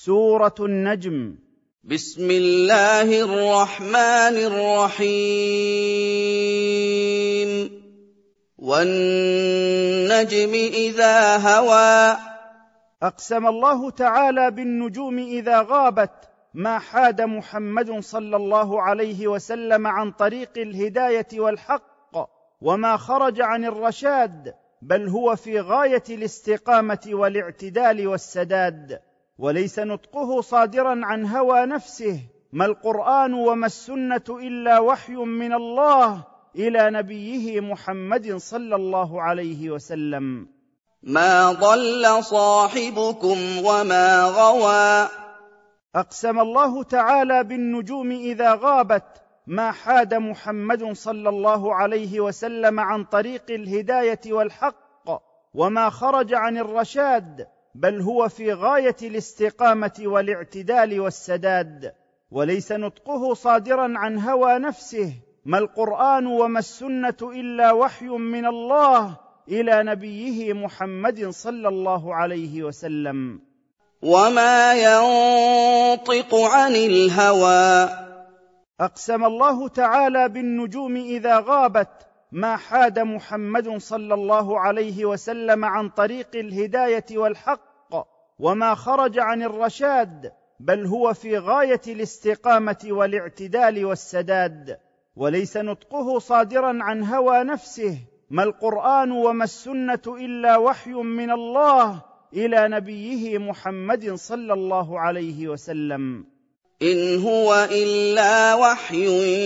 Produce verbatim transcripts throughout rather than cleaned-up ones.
سورة النجم. بسم الله الرحمن الرحيم. والنجم إذا هوى. أقسم الله تعالى بالنجوم إذا غابت ما حاد محمد صلى الله عليه وسلم عن طريق الهداية والحق، وما خرج عن الرشاد، بل هو في غاية الاستقامة والاعتدال والسداد، وليس نطقه صادرا عن هوى نفسه، ما القرآن وما السنة إلا وحي من الله إلى نبيه محمد صلى الله عليه وسلم. ما ضل صاحبكم وما غوى. أقسم الله تعالى بالنجوم إذا غابت ما حاد محمد صلى الله عليه وسلم عن طريق الهداية والحق، وما خرج عن الرشاد، بل هو في غاية الاستقامة والاعتدال والسداد، وليس نطقه صادرا عن هوى نفسه، ما القرآن وما السنة إلا وحي من الله إلى نبيه محمد صلى الله عليه وسلم. وما ينطق عن الهوى. أقسم الله تعالى بالنجوم إذا غابت ما حاد محمد صلى الله عليه وسلم عن طريق الهداية والحق، وما خرج عن الرشاد، بل هو في غاية الاستقامة والاعتدال والسداد، وليس نطقه صادرا عن هوى نفسه، ما القرآن وما السنة إلا وحي من الله إلى نبيه محمد صلى الله عليه وسلم. إن هو إلا وحي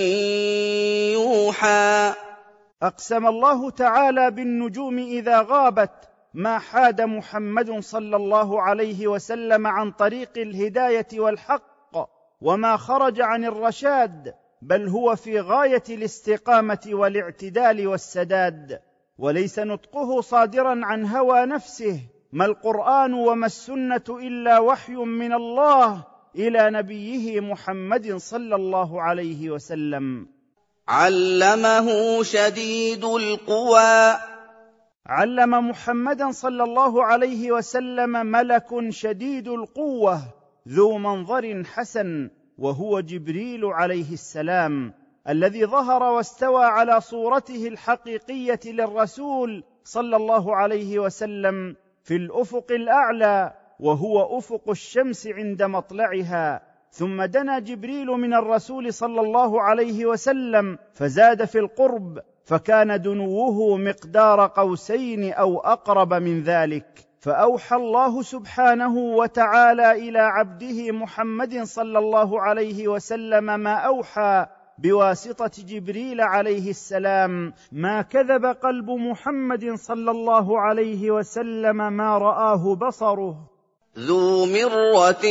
يوحى. أقسم الله تعالى بالنجوم إذا غابت ما حاد محمد صلى الله عليه وسلم عن طريق الهداية والحق، وما خرج عن الرشاد، بل هو في غاية الاستقامة والاعتدال والسداد، وليس نطقه صادرا عن هوى نفسه، ما القرآن وما السنة إلا وحي من الله إلى نبيه محمد صلى الله عليه وسلم. علمه شديد القوى. علم محمدا صلى الله عليه وسلم ملك شديد القوة ذو منظر حسن، وهو جبريل عليه السلام، الذي ظهر واستوى على صورته الحقيقية للرسول صلى الله عليه وسلم في الأفق الأعلى، وهو أفق الشمس عند مطلعها. ثم دنا جبريل من الرسول صلى الله عليه وسلم فزاد في القرب، فكان دنوه مقدار قوسين أو أقرب من ذلك، فأوحى الله سبحانه وتعالى إلى عبده محمد صلى الله عليه وسلم ما أوحى بواسطة جبريل عليه السلام. ما كذب قلب محمد صلى الله عليه وسلم ما رآه بصره. ذو مرة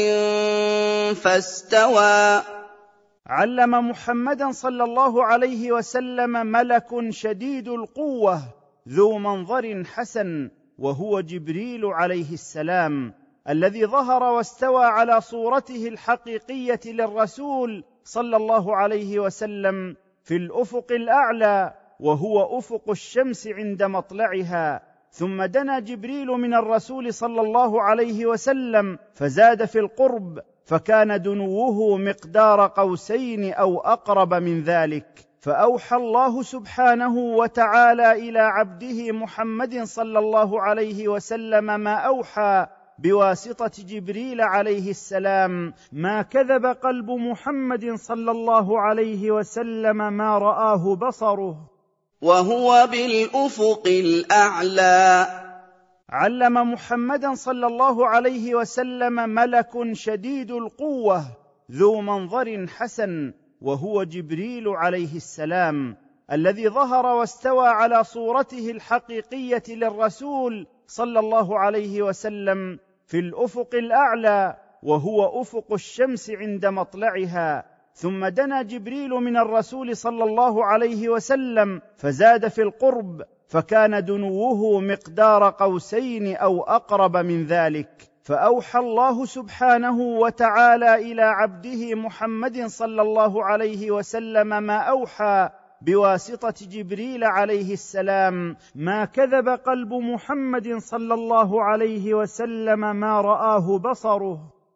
فاستوى. علم محمدا صلى الله عليه وسلم ملك شديد القوة ذو منظر حسن، وهو جبريل عليه السلام، الذي ظهر واستوى على صورته الحقيقية للرسول صلى الله عليه وسلم في الأفق الأعلى، وهو أفق الشمس عند مطلعها. ثم دنا جبريل من الرسول صلى الله عليه وسلم فزاد في القرب، فكان دنوه مقدار قوسين أو أقرب من ذلك، فأوحى الله سبحانه وتعالى إلى عبده محمد صلى الله عليه وسلم ما أوحى بواسطة جبريل عليه السلام. ما كذب قلب محمد صلى الله عليه وسلم ما رآه بصره. وهو بالأفق الأعلى. علم محمدا صلى الله عليه وسلم ملك شديد القوة ذو منظر حسن، وهو جبريل عليه السلام، الذي ظهر واستوى على صورته الحقيقية للرسول صلى الله عليه وسلم في الأفق الأعلى، وهو أفق الشمس عند مطلعها. ثم دنا جبريل من الرسول صلى الله عليه وسلم فزاد في القرب، فكان دنوه مقدار قوسين أو أقرب من ذلك، فأوحى الله سبحانه وتعالى إلى عبده محمد صلى الله عليه وسلم ما أوحى بواسطة جبريل عليه السلام. ما كذب قلب محمد صلى الله عليه وسلم ما رآه بصره.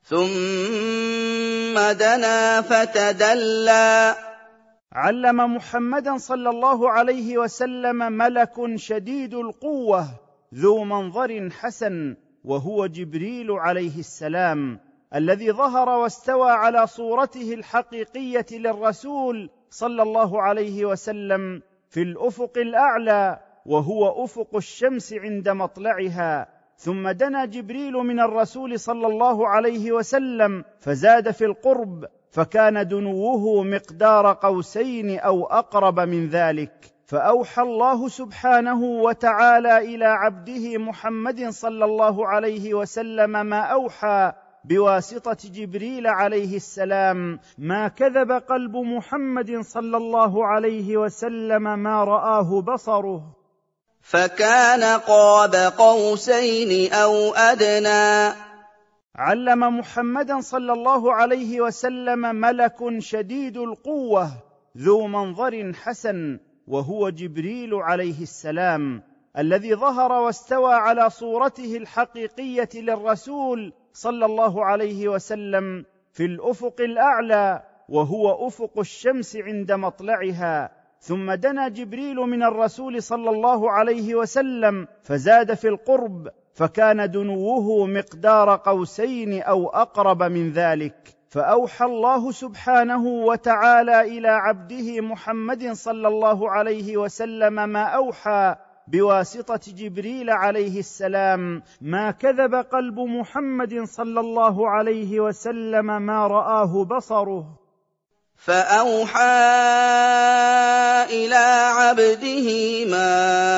ثم دنا فتدلى علم محمدا صلى الله عليه وسلم ملك شديد القوة ذو منظر حسن، وهو جبريل عليه السلام، الذي ظهر واستوى على صورته الحقيقية للرسول صلى الله عليه وسلم في الأفق الأعلى، وهو أفق الشمس عند مطلعها. ثم دنا جبريل من الرسول صلى الله عليه وسلم فزاد في القرب، فكان دنوه مقدار قوسين أو أقرب من ذلك. فأوحى الله سبحانه وتعالى إلى عبده محمد صلى الله عليه وسلم ما أوحى بواسطة جبريل عليه السلام. ما كذب قلب محمد صلى الله عليه وسلم ما رآه بصره، فكان قاب قوسين أو أدنى. علم محمدا صلى الله عليه وسلم ملك شديد القوة ذو منظر حسن، وهو جبريل عليه السلام، الذي ظهر واستوى على صورته الحقيقية للرسول صلى الله عليه وسلم في الأفق الأعلى، وهو أفق الشمس عند مطلعها. ثم دنا جبريل من الرسول صلى الله عليه وسلم فزاد في القرب، فكان دنوه مقدار قوسين أو أقرب من ذلك. فأوحى الله سبحانه وتعالى إلى عبده محمد صلى الله عليه وسلم ما أوحى بواسطة جبريل عليه السلام. ما كذب قلب محمد صلى الله عليه وسلم ما رآه بصره، فأوحى إلى عبده ما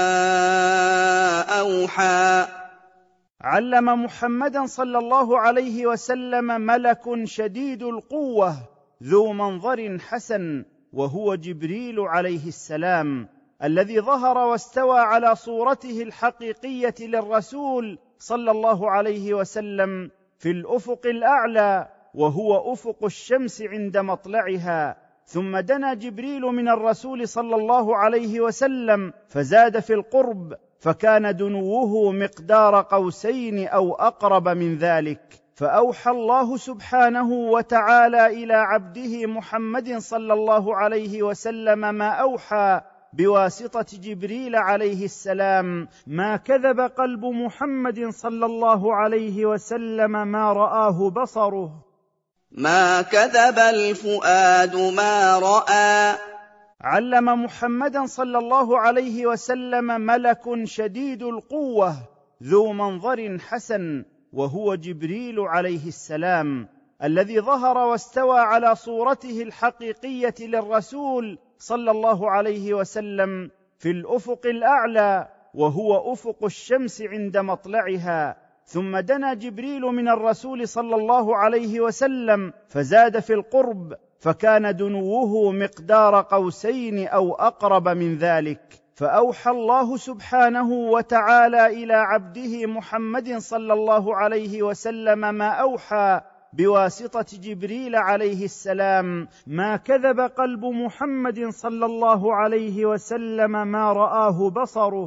أوحى. علم محمدا صلى الله عليه وسلم ملك شديد القوة ذو منظر حسن، وهو جبريل عليه السلام، الذي ظهر واستوى على صورته الحقيقية للرسول صلى الله عليه وسلم في الأفق الأعلى، وهو أفق الشمس عند مطلعها. ثم دنا جبريل من الرسول صلى الله عليه وسلم فزاد في القرب، فكان دنوه مقدار قوسين أو أقرب من ذلك. فأوحى الله سبحانه وتعالى إلى عبده محمد صلى الله عليه وسلم ما أوحى بواسطة جبريل عليه السلام. ما كذب قلب محمد صلى الله عليه وسلم ما رآه بصره، ما كذب الفؤاد ما رأى. علم محمدا صلى الله عليه وسلم ملك شديد القوة ذو منظر حسن، وهو جبريل عليه السلام، الذي ظهر واستوى على صورته الحقيقية للرسول صلى الله عليه وسلم في الأفق الأعلى، وهو أفق الشمس عند مطلعها. ثم دنا جبريل من الرسول صلى الله عليه وسلم فزاد في القرب، فكان دنوه مقدار قوسين أو أقرب من ذلك. فأوحى الله سبحانه وتعالى إلى عبده محمد صلى الله عليه وسلم ما أوحى بواسطة جبريل عليه السلام. ما كذب قلب محمد صلى الله عليه وسلم ما رآه بصره،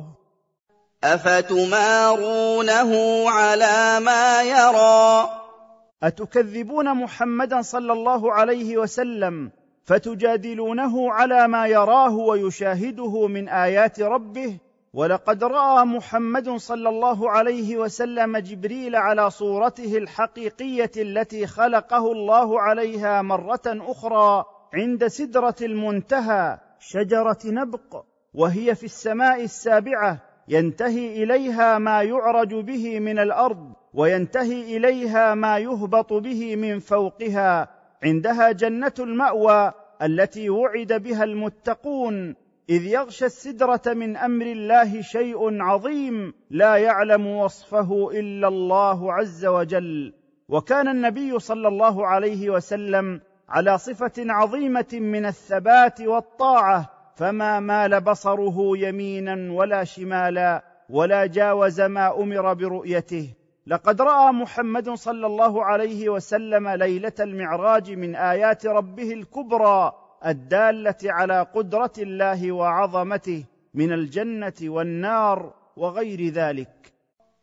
أفتمارونه على ما يرى. أتكذبون محمدا صلى الله عليه وسلم فتجادلونه على ما يراه ويشاهده من آيات ربه؟ ولقد رأى محمد صلى الله عليه وسلم جبريل على صورته الحقيقية التي خلقه الله عليها مرة أخرى عند سدرة المنتهى، شجرة نبق، وهي في السماء السابعة، ينتهي إليها ما يعرج به من الأرض، وينتهي إليها ما يهبط به من فوقها. عندها جنة المأوى التي وعد بها المتقون، إذ يغشى السدرة من أمر الله شيء عظيم لا يعلم وصفه إلا الله عز وجل. وكان النبي صلى الله عليه وسلم على صفة عظيمة من الثبات والطاعة، فما مال بصره يمينا ولا شمالا، ولا جاوز ما أمر برؤيته. لقد رأى محمد صلى الله عليه وسلم ليلة المعراج من آيات ربه الكبرى الدالة على قدرة الله وعظمته من الجنة والنار وغير ذلك.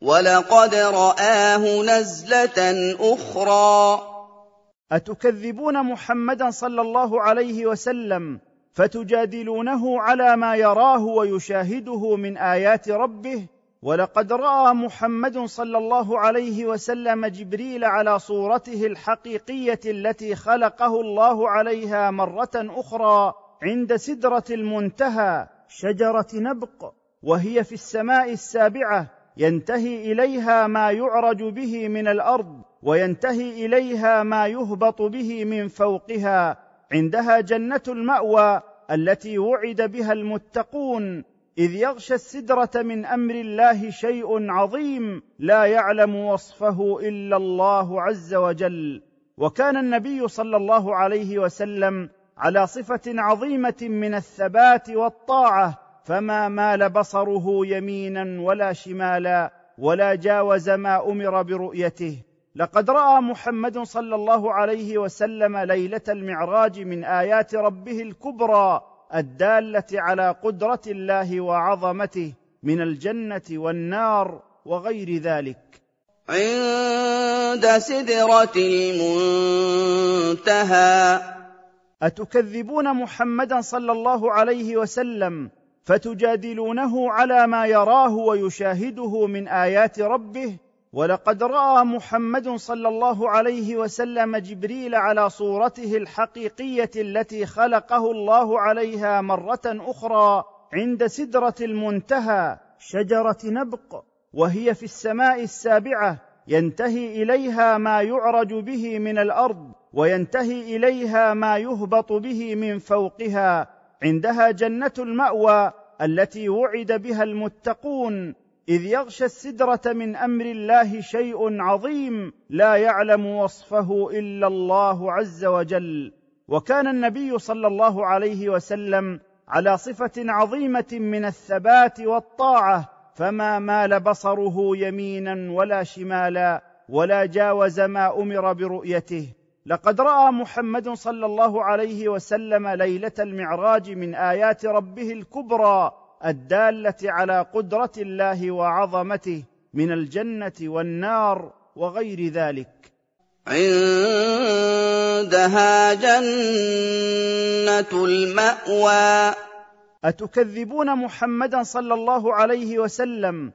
وَلَقَدْ رَآهُ نَزْلَةً أُخْرَىٰ. أتكذبون محمدا صلى الله عليه وسلم فتجادلونه على ما يراه ويشاهده من آيات ربه؟ ولقد رأى محمد صلى الله عليه وسلم جبريل على صورته الحقيقية التي خلقه الله عليها مرة أخرى عند سدرة المنتهى شجرة نبق، وهي في السماء السابعة، ينتهي إليها ما يعرج به من الأرض، وينتهي إليها ما يهبط به من فوقها. عندها جنة المأوى التي وعد بها المتقون، إذ يغشى السدرة من أمر الله شيء عظيم لا يعلم وصفه إلا الله عز وجل. وكان النبي صلى الله عليه وسلم على صفة عظيمة من الثبات والطاعة، فما مال بصره يمينا ولا شمالا، ولا جاوز ما أمر برؤيته. لقد رأى محمد صلى الله عليه وسلم ليلة المعراج من آيات ربه الكبرى الدالة على قدرة الله وعظمته من الجنة والنار وغير ذلك. عند سدرة المنتهى. أتكذبون محمدا صلى الله عليه وسلم فتجادلونه على ما يراه ويشاهده من آيات ربه؟ ولقد رأى محمد صلى الله عليه وسلم جبريل على صورته الحقيقية التي خلقه الله عليها مرة أخرى عند سدرة المنتهى شجرة نبق، وهي في السماء السابعة، ينتهي إليها ما يعرج به من الأرض، وينتهي إليها ما يهبط به من فوقها. عندها جنة المأوى التي وعد بها المتقون، إذ يغشى السدرة من أمر الله شيء عظيم لا يعلم وصفه إلا الله عز وجل. وكان النبي صلى الله عليه وسلم على صفة عظيمة من الثبات والطاعة، فما مال بصره يمينا ولا شمالا، ولا جاوز ما أمر برؤيته. لقد رأى محمد صلى الله عليه وسلم ليلة المعراج من آيات ربه الكبرى الدالة على قدرة الله وعظمته من الجنة والنار وغير ذلك. عندها جنة المأوى. أتكذبون محمدا صلى الله عليه وسلم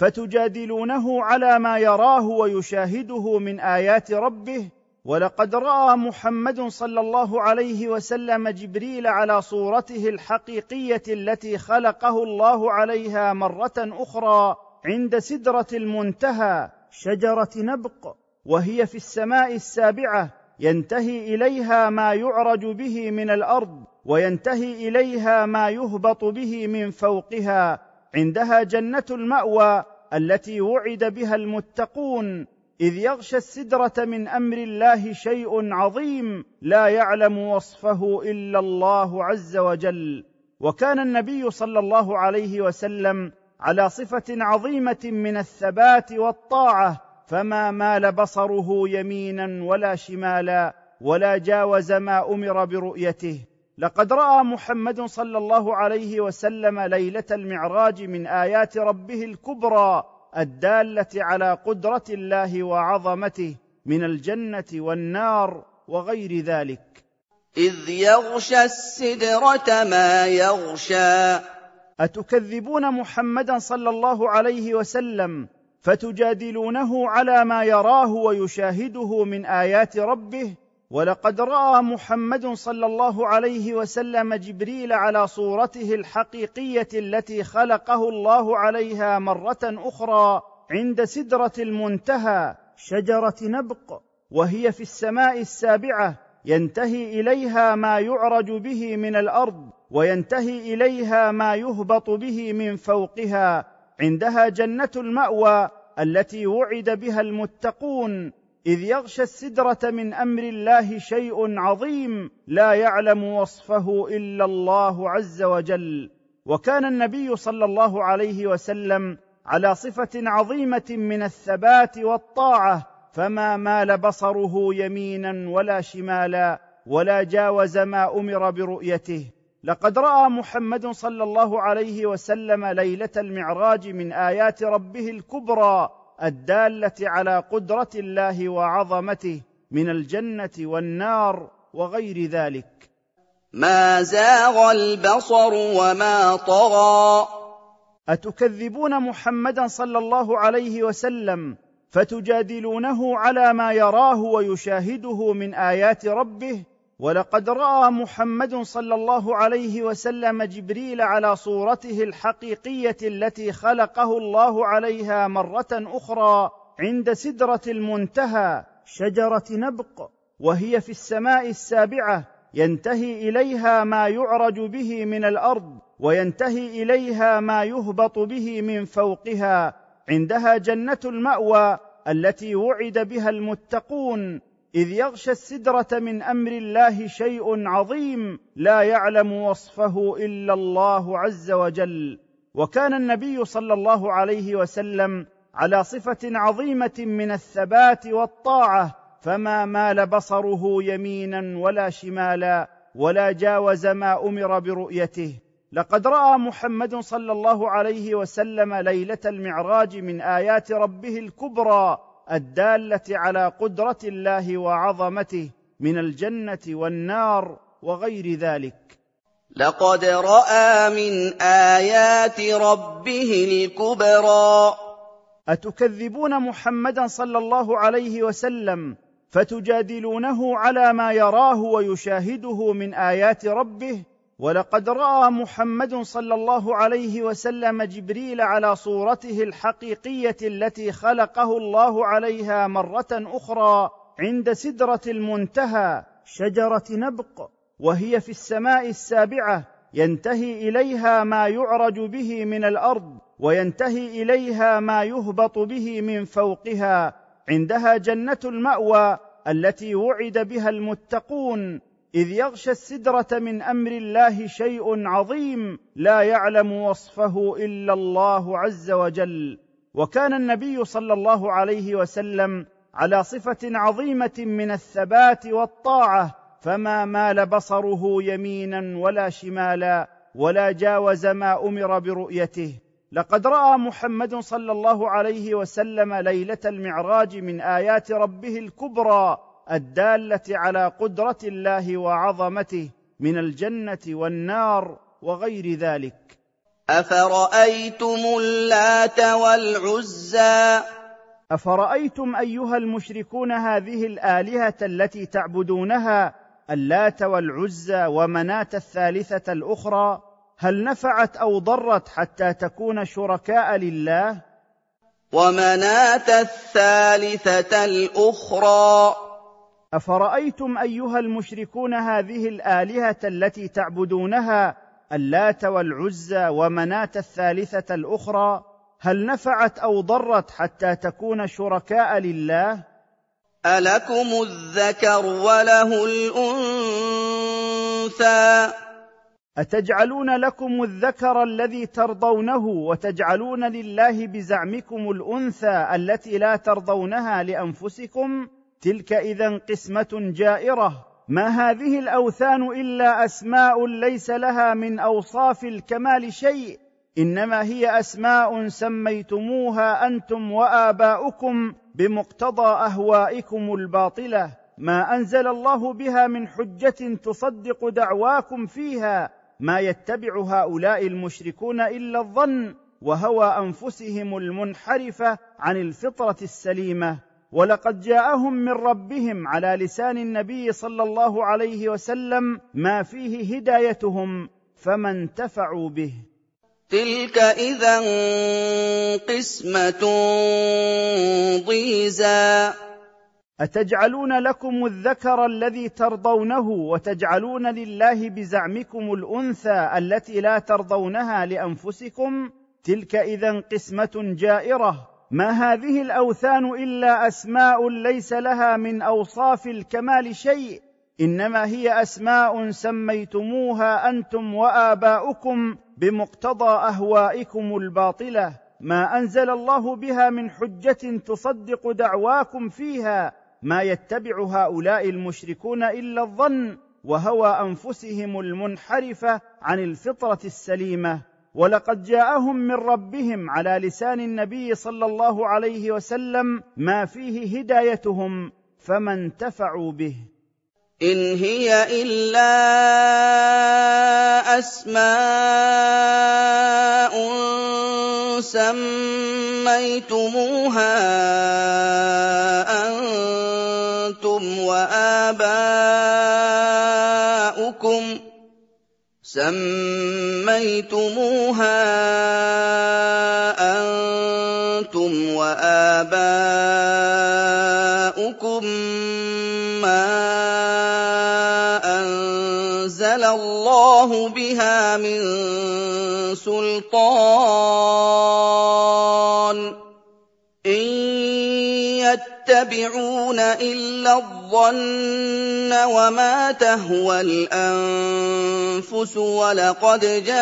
فتجادلونه على ما يراه ويشاهده من آيات ربه؟ ولقد رأى محمد صلى الله عليه وسلم جبريل على صورته الحقيقية التي خلقه الله عليها مرة أخرى عند سدرة المنتهى شجرة نبق، وهي في السماء السابعة، ينتهي إليها ما يعرج به من الأرض، وينتهي إليها ما يهبط به من فوقها. عندها جنة المأوى التي وعد بها المتقون، إذ يغشى السدرة من أمر الله شيء عظيم لا يعلم وصفه إلا الله عز وجل. وكان النبي صلى الله عليه وسلم على صفة عظيمة من الثبات والطاعة، فما مال بصره يمينا ولا شمالا، ولا جاوز ما أمر برؤيته. لقد رأى محمد صلى الله عليه وسلم ليلة المعراج من آيات ربه الكبرى الدالة على قدرة الله وعظمته من الجنة والنار وغير ذلك. إذ يغشى السدرة ما يغشى. أتكذبون محمدا صلى الله عليه وسلم فتجادلونه على ما يراه ويشاهده من آيات ربه؟ ولقد رأى محمد صلى الله عليه وسلم جبريل على صورته الحقيقية التي خلقه الله عليها مرة أخرى عند سدرة المنتهى شجرة نبق، وهي في السماء السابعة، ينتهي إليها ما يعرج به من الأرض، وينتهي إليها ما يهبط به من فوقها. عندها جنة المأوى التي وعد بها المتقون، إذ يغشى السدرة من أمر الله شيء عظيم لا يعلم وصفه إلا الله عز وجل. وكان النبي صلى الله عليه وسلم على صفة عظيمة من الثبات والطاعة، فما مال بصره يمينا ولا شمالا، ولا جاوز ما أمر برؤيته. لقد رأى محمد صلى الله عليه وسلم ليلة المعراج من آيات ربه الكبرى الدالة على قدرة الله وعظمته من الجنة والنار وغير ذلك. ما زاغ البصر وما طغى. أتكذبون محمدا صلى الله عليه وسلم فتجادلونه على ما يراه ويشاهده من آيات ربه؟ ولقد رأى محمد صلى الله عليه وسلم جبريل على صورته الحقيقية التي خلقه الله عليها مرة أخرى عند سدرة المنتهى شجرة نبق، وهي في السماء السابعة، ينتهي إليها ما يعرج به من الأرض، وينتهي إليها ما يهبط به من فوقها. عندها جنة المأوى التي وعد بها المتقون، إذ يغشى السدرة من أمر الله شيء عظيم لا يعلم وصفه إلا الله عز وجل. وكان النبي صلى الله عليه وسلم على صفة عظيمة من الثبات والطاعة، فما مال بصره يمينا ولا شمالا، ولا جاوز ما أمر برؤيته. لقد رأى محمد صلى الله عليه وسلم ليلة المعراج من آيات ربه الكبرى الدالة على قدرة الله وعظمته من الجنة والنار وغير ذلك. لقد رأى من آيات ربه الكبرى. أتكذبون محمدا صلى الله عليه وسلم فتجادلونه على ما يراه ويشاهده من آيات ربه؟ ولقد رأى محمد صلى الله عليه وسلم جبريل على صورته الحقيقية التي خلقه الله عليها مرة أخرى عند سدرة المنتهى شجرة نبق، وهي في السماء السابعة، ينتهي إليها ما يعرج به من الأرض، وينتهي إليها ما يهبط به من فوقها. عندها جنة المأوى التي وعد بها المتقون، إذ يغشى السدرة من أمر الله شيء عظيم لا يعلم وصفه إلا الله عز وجل. وكان النبي صلى الله عليه وسلم على صفة عظيمة من الثبات والطاعة، فما مال بصره يمينا ولا شمالا، ولا جاوز ما أمر برؤيته. لقد رأى محمد صلى الله عليه وسلم ليلة المعراج من آيات ربه الكبرى الدالة على قدرة الله وعظمته من الجنة والنار وغير ذلك. أفرأيتم اللات والعزى. أفرأيتم أيها المشركون هذه الآلهة التي تعبدونها، اللات والعزى ومناة الثالثة الأخرى، هل نفعت أو ضرت حتى تكون شركاء لله؟ ومناة الثالثة الأخرى. أفرأيتم أيها المشركون هذه الآلهة التي تعبدونها، اللات والعزى ومناة الثالثة الأخرى، هل نفعت أو ضرت حتى تكون شركاء لله؟ ألكم الذكر وله الأنثى. أتجعلون لكم الذكر الذي ترضونه وتجعلون لله بزعمكم الأنثى التي لا ترضونها لأنفسكم؟ تلك إذن قسمة جائرة. ما هذه الأوثان إلا أسماء ليس لها من أوصاف الكمال شيء، إنما هي أسماء سميتموها أنتم وآباؤكم بمقتضى أهوائكم الباطلة، ما أنزل الله بها من حجة تصدق دعواكم فيها. ما يتبع هؤلاء المشركون إلا الظن وهوى أنفسهم المنحرفة عن الفطرة السليمة. ولقد جاءهم من ربهم على لسان النبي صلى الله عليه وسلم ما فيه هدايتهم، فما انتفعوا به. تلك إذن قسمة ضيزى. أتجعلون لكم الذكر الذي ترضونه وتجعلون لله بزعمكم الأنثى التي لا ترضونها لأنفسكم؟ تلك إذن قسمة جائرة. ما هذه الأوثان إلا أسماء ليس لها من أوصاف الكمال شيء، إنما هي أسماء سميتموها أنتم وآباؤكم بمقتضى أهوائكم الباطلة، ما أنزل الله بها من حجة تصدق دعواكم فيها. ما يتبع هؤلاء المشركون إلا الظن وهوى أنفسهم المنحرفة عن الفطرة السليمة. ولقد جاءهم من ربهم على لسان النبي صلى الله عليه وسلم ما فيه هدايتهم فما انتفعوا به. إن هي إلا أسماء سميتموها أنتم وآباؤكم سميتموها أنتم وآباؤكم ما أنزل الله بها من سلطان إن يتبعون إلا الظن وما تهوى الأنفس ولقد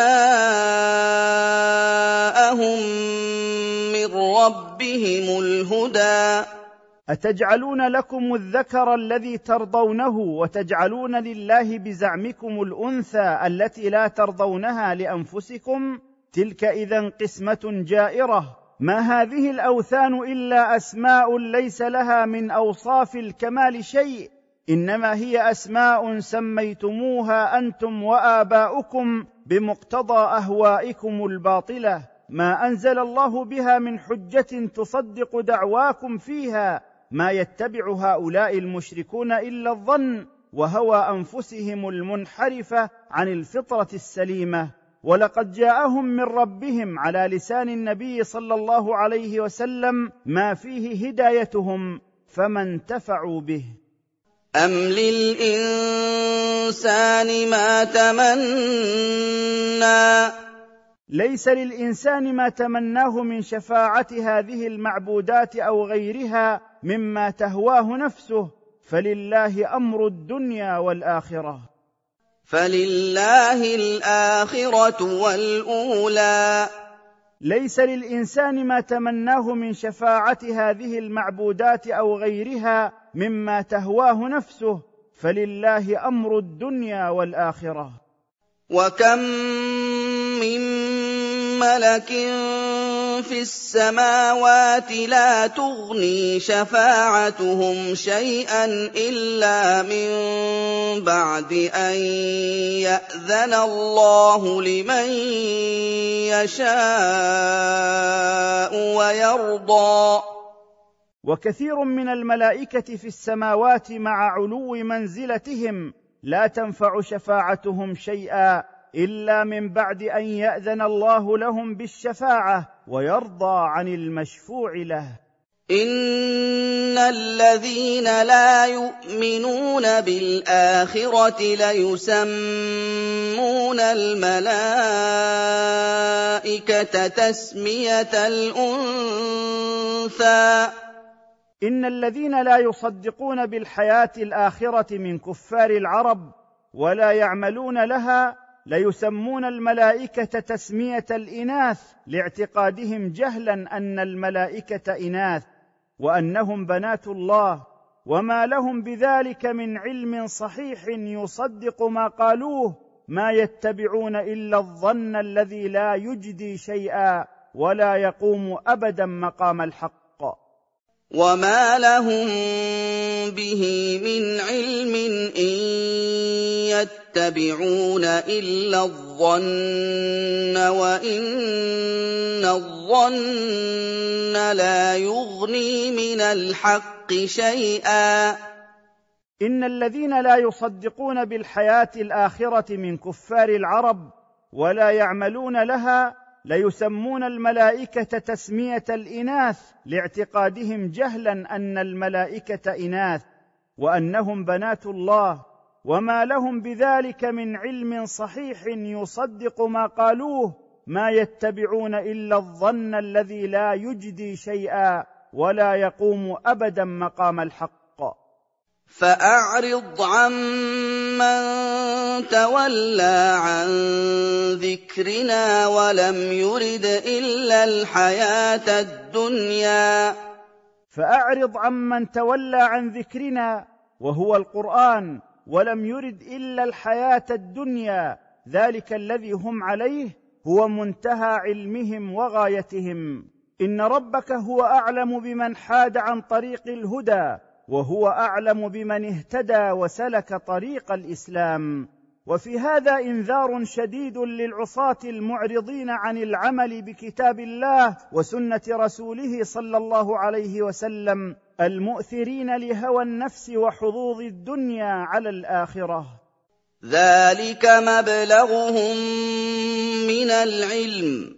جاءهم من ربهم الهدى. أتجعلون لكم الذكر الذي ترضونه وتجعلون لله بزعمكم الأنثى التي لا ترضونها لأنفسكم؟ تلك إذن قسمة جائرة. ما هذه الأوثان إلا أسماء ليس لها من أوصاف الكمال شيء، إنما هي أسماء سميتموها أنتم وآباؤكم بمقتضى أهوائكم الباطلة، ما أنزل الله بها من حجة تصدق دعواكم فيها. ما يتبع هؤلاء المشركون إلا الظن وهوى أنفسهم المنحرفة عن الفطرة السليمة. ولقد جاءهم من ربهم على لسان النبي صلى الله عليه وسلم ما فيه هدايتهم فما انتفعوا به. أم للإنسان ما تمنى. ليس للإنسان ما تمناه من شفاعة هذه المعبودات أو غيرها مما تهواه نفسه، فلله أمر الدنيا والآخرة. فلله الآخرة والأولى. ليس للإنسان ما تمناه من شفاعة هذه المعبودات أو غيرها مما تهواه نفسه، فلله أمر الدنيا والآخرة. وكم من ملك في السماوات لا تغني شفاعتهم شيئا إلا من بعد أن يأذن الله لمن يشاء ويرضى. وكثير من الملائكة في السماوات مع علو منزلتهم لا تنفع شفاعتهم شيئا إلا من بعد أن يأذن الله لهم بالشفاعة ويرضى عن المشفوع له. إن الذين لا يؤمنون بالآخرة ليسمون الملائكة تسمية الأنثى. إن الذين لا يصدقون بالحياة الآخرة من كفار العرب ولا يعملون لها ليسمون الملائكة تسمية الإناث لاعتقادهم جهلا أن الملائكة إناث وأنهم بنات الله، وما لهم بذلك من علم صحيح يصدق ما قالوه، ما يتبعون إلا الظن الذي لا يجدي شيئا ولا يقوم أبدا مقام الحق. وما لهم به من علم إن يتبعون إلا الظن وإن الظن لا يغني من الحق شيئا. إن الذين لا يصدقون بالحياة الآخرة من كفار العرب ولا يعملون لها ليسمون الملائكة تسمية الإناث لاعتقادهم جهلا أن الملائكة إناث وأنهم بنات الله، وما لهم بذلك من علم صحيح يصدق ما قالوه، ما يتبعون إلا الظن الذي لا يجدي شيئا ولا يقوم أبدا مقام الحق. فأعرض عمن تولى عن ذكرنا ولم يرد إلا الحياة الدنيا. فأعرض عمن تولى عن ذكرنا وهو القرآن ولم يرد إلا الحياة الدنيا، ذلك الذي هم عليه، هو منتهى علمهم وغايتهم. إن ربك هو أعلم بمن حاد عن طريق الهدى، وهو أعلم بمن اهتدى وسلك طريق الإسلام. وفي هذا إنذار شديد للعصاة المعرضين عن العمل بكتاب الله وسنة رسوله صلى الله عليه وسلم، المؤثرين لهوى النفس وحظوظ الدنيا على الآخرة. ذلك مبلغهم من العلم،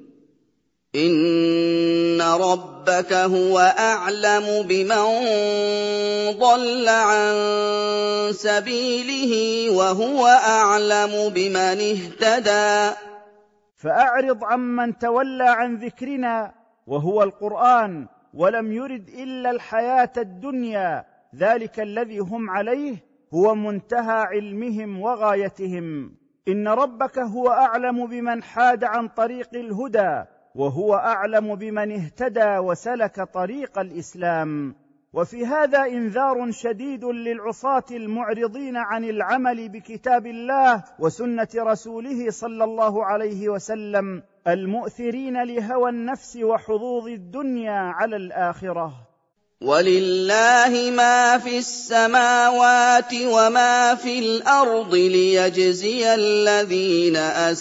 إن ربك هو أعلم بمن ضل عن سبيله وهو أعلم بمن اهتدى. فأعرض عمن تولى عن ذكرنا وهو القرآن ولم يرد إلا الحياة الدنيا، ذلك الذي هم عليه هو منتهى علمهم وغايتهم. إن ربك هو أعلم بمن حاد عن طريق الهدى، وهو أعلم بمن اهتدى وسلك طريق الإسلام. وفي هذا إنذار شديد للعصاة المعرضين عن العمل بكتاب الله وسنة رسوله صلى الله عليه وسلم، المؤثرين لهوى النفس وحظوظ الدنيا على الآخرة. ولله ما في السماوات وما في الأرض ليجزي الذين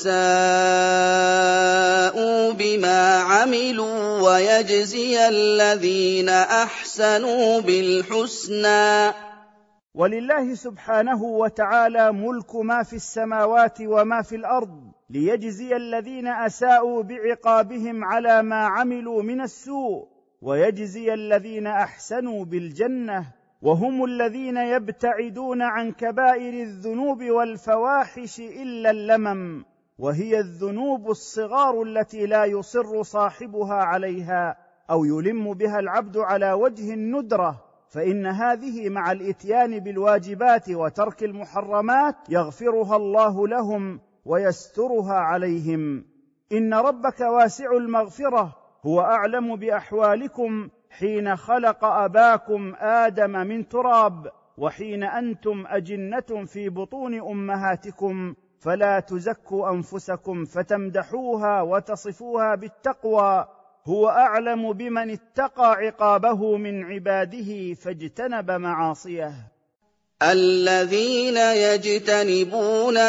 أساءوا بما عملوا ويجزي الذين أحسنوا بالحسنى. ولله سبحانه وتعالى ملك ما في السماوات وما في الأرض ليجزي الذين أساءوا بعقابهم على ما عملوا من السوء، ويجزي الذين أحسنوا بالجنة، وهم الذين يبتعدون عن كبائر الذنوب والفواحش إلا اللمم، وهي الذنوب الصغار التي لا يصر صاحبها عليها أو يلم بها العبد على وجه الندرة، فإن هذه مع الإتيان بالواجبات وترك المحرمات يغفرها الله لهم ويسترها عليهم. إن ربك واسع المغفرة، هو أعلم بأحوالكم حين خلق أباكم آدم من تراب، وحين أنتم أجنة في بطون أمهاتكم، فلا تزكوا أنفسكم فتمدحوها وتصفوها بالتقوى، هو أعلم بمن اتقى عقابه من عباده فاجتنب معاصيه. الذين يجتنبون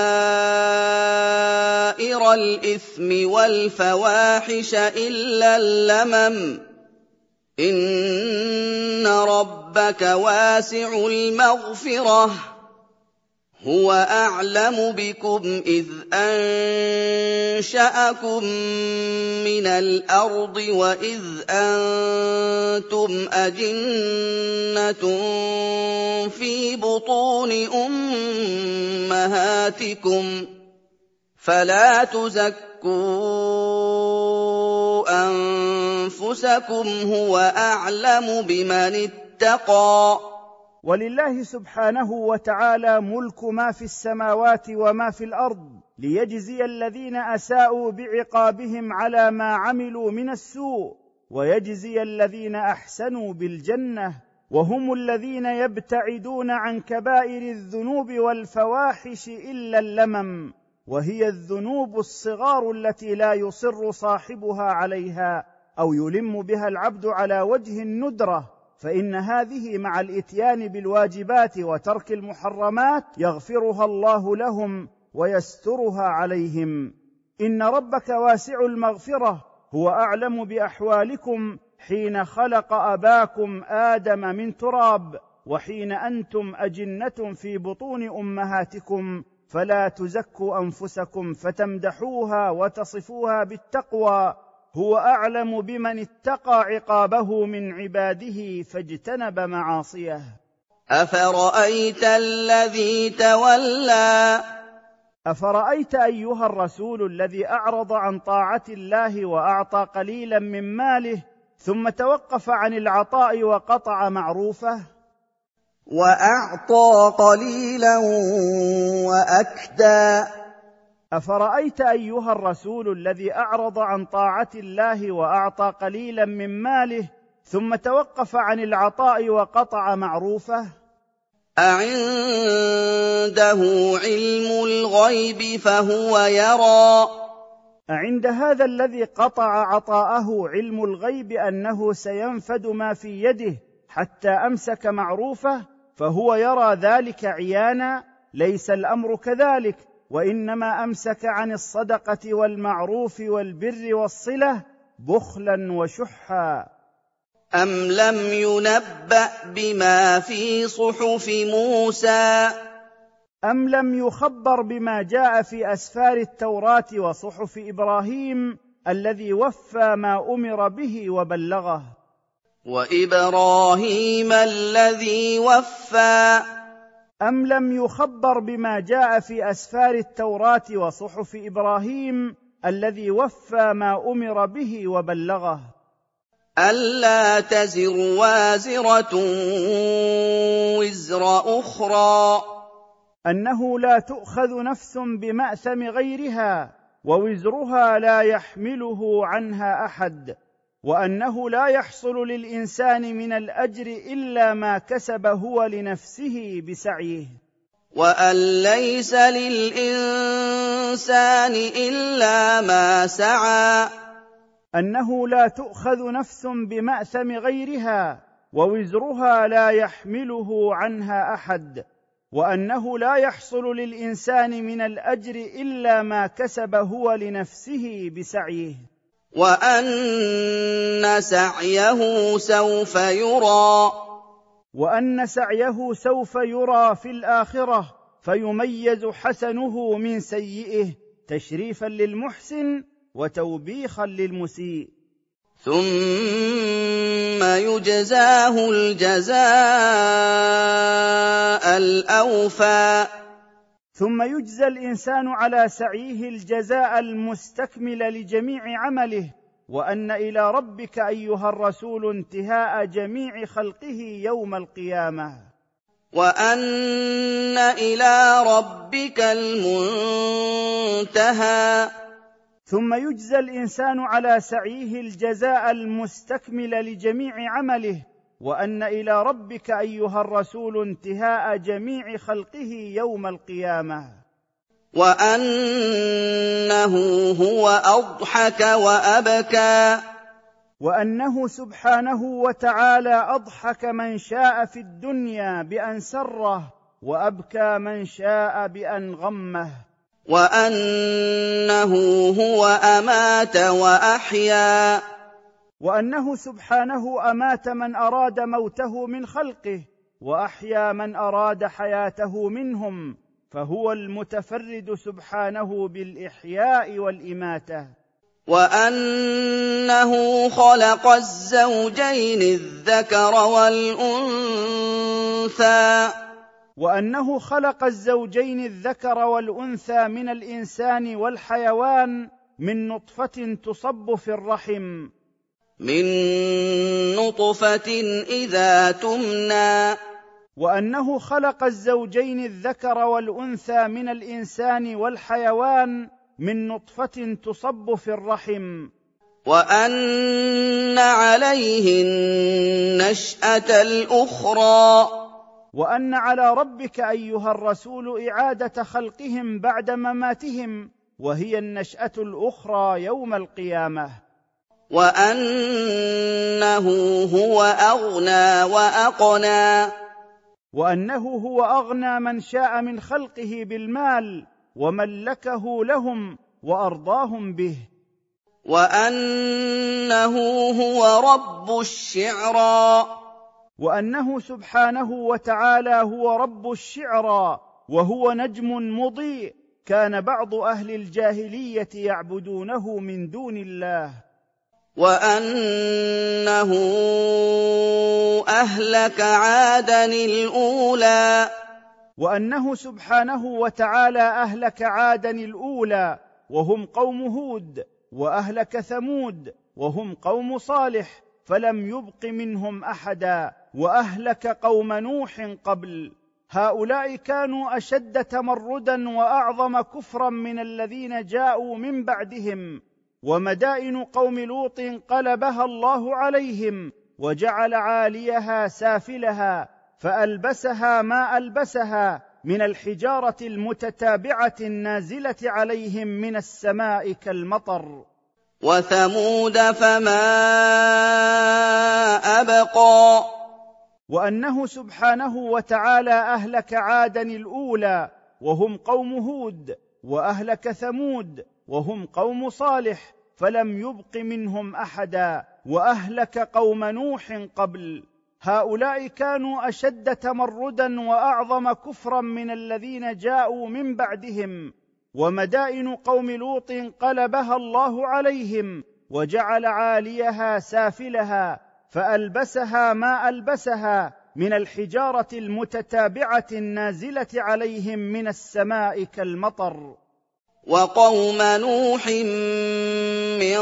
كبائر الإثم والفواحش إلا اللمم، إن ربك واسع المغفرة، هو أعلم بكم إذ أنشأكم من الأرض وإذ أنتم أجنة في بطون أمهاتكم، فلا تزكوا أنفسكم هو أعلم بمن اتقى. ولله سبحانه وتعالى ملك ما في السماوات وما في الأرض ليجزي الذين أساءوا بعقابهم على ما عملوا من السوء، ويجزي الذين أحسنوا بالجنة، وهم الذين يبتعدون عن كبائر الذنوب والفواحش إلا اللمم، وهي الذنوب الصغار التي لا يصر صاحبها عليها أو يلم بها العبد على وجه الندرة، فإن هذه مع الإتيان بالواجبات وترك المحرمات يغفرها الله لهم ويسترها عليهم. إن ربك واسع المغفرة، هو أعلم بأحوالكم حين خلق أباكم آدم من تراب، وحين أنتم أجنة في بطون أمهاتكم، فلا تزكوا أنفسكم فتمدحوها وتصفوها بالتقوى، هو أعلم بمن اتقى عقابه من عباده فاجتنب معاصيه. أفرأيت الذي تولى أفرأيت أيها الرسول الذي أعرض عن طاعة الله وأعطى قليلا من ماله ثم توقف عن العطاء وقطع معروفه؟ وأعطى قليلا وأكدى. أفرأيت أيها الرسول الذي أعرض عن طاعة الله وأعطى قليلا من ماله ثم توقف عن العطاء وقطع معروفه؟ أعنده علم الغيب فهو يرى أعند هذا الذي قطع عطاءه علم الغيب أنه سينفد ما في يده حتى أمسك معروفه، فهو يرى ذلك عيانا؟ ليس الأمر كذلك، وإنما أمسك عن الصدقة والمعروف والبر والصلة بخلا وشحا. أَمْ لَمْ يُنَبَّأْ بِمَا فِي صُحُفِ مُوسَىٰ أم لم يخبر بما جاء في أسفار التوراة وصحف إبراهيم الذي وفى ما أمر به وبلغه؟ وإبراهيم الذي وفى أم لم يخبر بما جاء في أسفار التوراة وصحف إبراهيم الذي وفى ما أمر به وبلغه؟ أَلَّا تَزِرُ وَازِرَةٌ وِزْرَ أُخْرَىٰ، أنه لا تؤخذ نفس بمأثم غيرها ووزرها لا يحمله عنها أحد، وأنه لا يحصل للإنسان من الأجر إلا ما كسب هو لنفسه بسعيه، وأن ليس للإنسان إلا ما سعى، أنه لا تؤخذ نفس بمأثم غيرها ووزرها لا يحمله عنها أحد، وأنه لا يحصل للإنسان من الأجر إلا ما كسب هو لنفسه بسعيه، وأن سعيه سوف يرى، وأن سعيه سوف يرى في الآخرة فيميز حسنه من سيئه تشريفا للمحسن وتوبيخا للمسيء، ثم يجزاه الجزاء الأوفى، ثم يجزى الإنسان على سعيه الجزاء المستكمل لجميع عمله، وأن إلى ربك أيها الرسول انتهاء جميع خلقه يوم القيامة، وأن إلى ربك المنتهى، ثم يجزى الإنسان على سعيه الجزاء المستكمل لجميع عمله، وأن إلى ربك أيها الرسول انتهاء جميع خلقه يوم القيامة، وأنه هو أضحك وأبكى، وأنه سبحانه وتعالى أضحك من شاء في الدنيا بأن سره، وأبكى من شاء بأن غمه، وأنه هو أمات وأحيا، وأنه سبحانه أمات من أراد موته من خلقه وأحيا من أراد حياته منهم، فهو المتفرد سبحانه بالإحياء والإماتة، وأنه خلق الزوجين الذكر والأنثى، وأنه خلق الزوجين الذكر والأنثى من الإنسان والحيوان من نطفة تصب في الرحم، من نطفة إذا تمنى، وأنه خلق الزوجين الذكر والأنثى من الإنسان والحيوان من نطفة تصب في الرحم، وأن عليه النشأة الأخرى، وأن على ربك أيها الرسول إعادة خلقهم بعد مماتهم، وهي النشأة الأخرى يوم القيامة، وأنه هو أغنى وأقنى، وأنه هو أغنى من شاء من خلقه بالمال وملكه لهم وأرضاهم به، وأنه هو رب الشعرى، وأنه سبحانه وتعالى هو رب الشعرى، وهو نجم مضيء كان بعض أهل الجاهلية يعبدونه من دون الله، وأنه أهلك عادا الأولى، وأنه سبحانه وتعالى أهلك عادا الأولى وهم قوم هود، وأهلك ثمود وهم قوم صالح فلم يبق منهم أحدا، وأهلك قوم نوح قبل، هؤلاء كانوا أشد تمردا وأعظم كفرا من الذين جاءوا من بعدهم، ومدائن قوم لوط قلبها الله عليهم وجعل عاليها سافلها فألبسها ما ألبسها من الحجارة المتتابعة النازلة عليهم من السماء كالمطر. وثمود فما أبقى. وأنه سبحانه وتعالى أهلك عادا الأولى وهم قوم هود، وأهلك ثمود وهم قوم صالح فلم يبق منهم أحدا، وأهلك قوم نوح قبل. هؤلاء كانوا أشد تمردا وأعظم كفرا من الذين جاءوا من بعدهم. ومدائن قوم لوط قلبها الله عليهم وجعل عاليها سافلها فألبسها ما ألبسها من الحجارة المتتابعة النازلة عليهم من السماء كالمطر. وقوم نوح من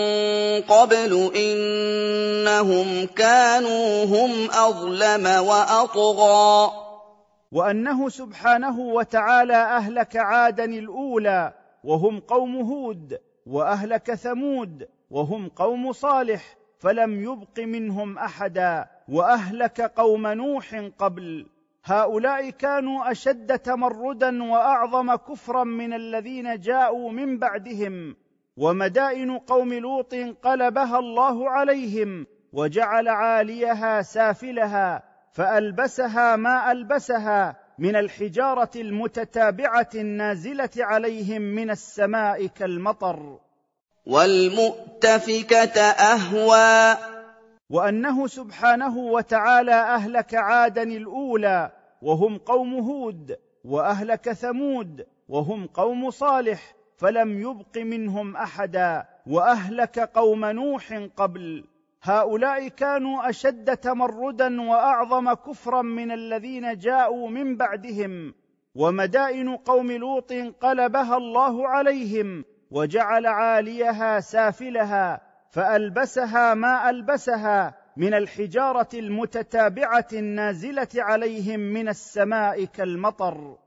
قبل إنهم كانوا هم أظلم وأطغى. وأنه سبحانه وتعالى أهلك عادا الأولى وهم قوم هود، وأهلك ثمود وهم قوم صالح فلم يبق منهم أحدا، وأهلك قوم نوح قبل. هؤلاء كانوا أشد تمردا وأعظم كفرا من الذين جاءوا من بعدهم. ومدائن قوم لوط قلبها الله عليهم وجعل عاليها سافلها فألبسها ما ألبسها من الحجارة المتتابعة النازلة عليهم من السماء كالمطر. والمؤتفكة أهوى. وأنه سبحانه وتعالى أهلك عادا الأولى وهم قوم هود، وأهلك ثمود وهم قوم صالح فلم يبق منهم أحدا، وأهلك قوم نوح قبل. هؤلاء كانوا أشد تمردا وأعظم كفرا من الذين جاءوا من بعدهم. ومدائن قوم لوط قلبها الله عليهم وجعل عاليها سافلها فألبسها ما ألبسها من الحجارة المتتابعة النازلة عليهم من السماء كالمطر.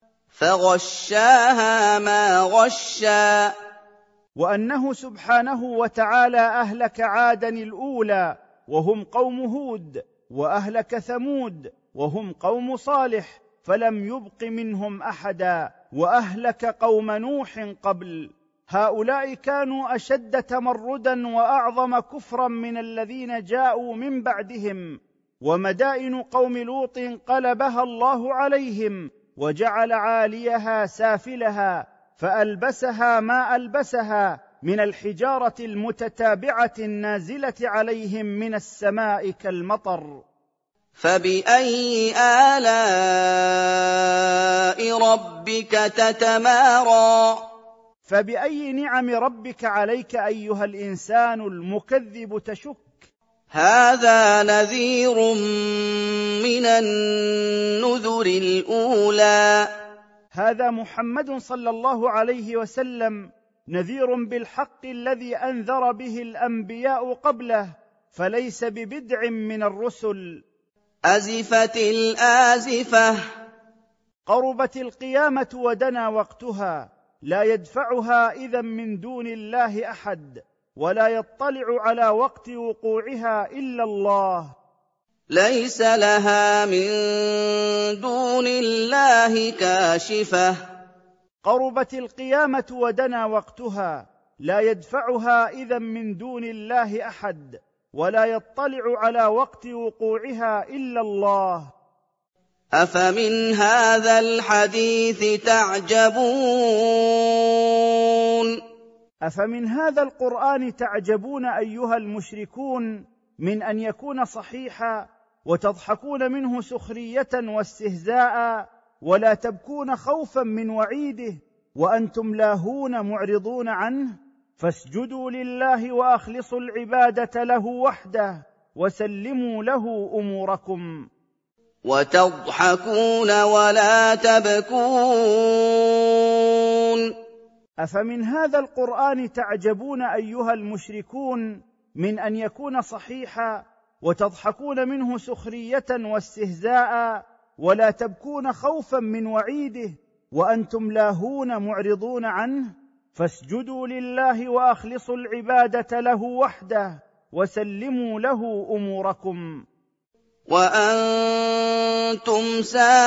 فغشاها ما غشا. وأنه سبحانه وتعالى أهلك عادا الأولى وهم قوم هود، وأهلك ثمود وهم قوم صالح فلم يبق منهم أحدا، وأهلك قوم نوح قبل. هؤلاء كانوا أشد تمردا وأعظم كفرا من الذين جاءوا من بعدهم. ومدائن قوم لوط قلبها الله عليهم وجعل عاليها سافلها فألبسها ما ألبسها من الحجارة المتتابعة النازلة عليهم من السماء كالمطر. فبأي آلاء ربك تتمارى. فبأي نعم ربك عليك أيها الإنسان المكذب تشك؟ هذا نذير من النذر الأولى. هذا محمد صلى الله عليه وسلم نذير بالحق الذي أنذر به الأنبياء قبله، فليس ببدع من الرسل. أزفت الآزفة. قربت القيامة ودنا وقتها، لا يدفعها إذن من دون الله أحد، ولا يطلع على وقت وقوعها إلا الله. ليس لها من دون الله كاشفة. قربت القيامة ودنا وقتها، لا يدفعها إذن من دون الله أحد، ولا يطلع على وقت وقوعها إلا الله. أفمن هذا الحديث تعجبون. أفمن هذا القرآن تعجبون أيها المشركون من أن يكون صحيحا وتضحكون منه سخرية واستهزاء، ولا تبكون خوفا من وعيده وأنتم لاهون معرضون عنه؟ فاسجدوا لله وأخلصوا العبادة له وحده وسلموا له أموركم. وتضحكون ولا تبكون. أفمن هذا القرآن تعجبون أيها المشركون من أن يكون صحيحا وتضحكون منه سخرية واستهزاء، ولا تبكون خوفا من وعيده وأنتم لاهون معرضون عنه؟ فاسجدوا لله وأخلصوا العبادة له وحده وسلموا له أموركم. وَأَنتُمْ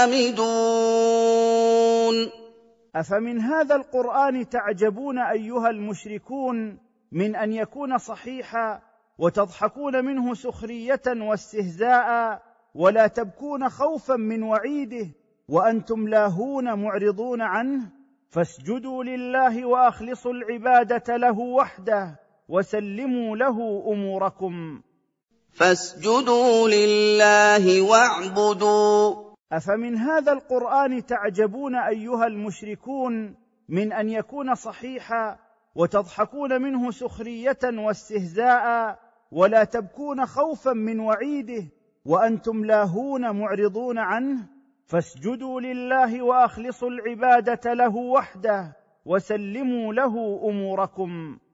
سَامِدُونَ أفمن هذا القرآن تعجبون أيها المشركون من أن يكون صحيحا وتضحكون منه سخرية واستهزاء ولا تبكون خوفا من وعيده وأنتم لاهون معرضون عنه؟ فاسجدوا لله وأخلصوا العبادة له وحده وسلموا له أموركم. فاسجدوا لله واعبدوا. أفمن هذا القرآن تعجبون أيها المشركون من أن يكون صحيحا وتضحكون منه سخرية واستهزاء ولا تبكون خوفا من وعيده وأنتم لاهون معرضون عنه؟ فاسجدوا لله وأخلصوا العبادة له وحده وسلموا له أموركم.